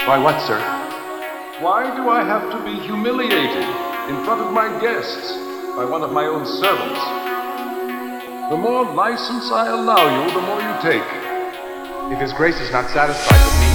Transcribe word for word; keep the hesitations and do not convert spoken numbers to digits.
Why, what, sir? Why do I have to be humiliated in front of my guests by one of my own servants? The more license I allow you, the more you take. If His Grace is not satisfied with me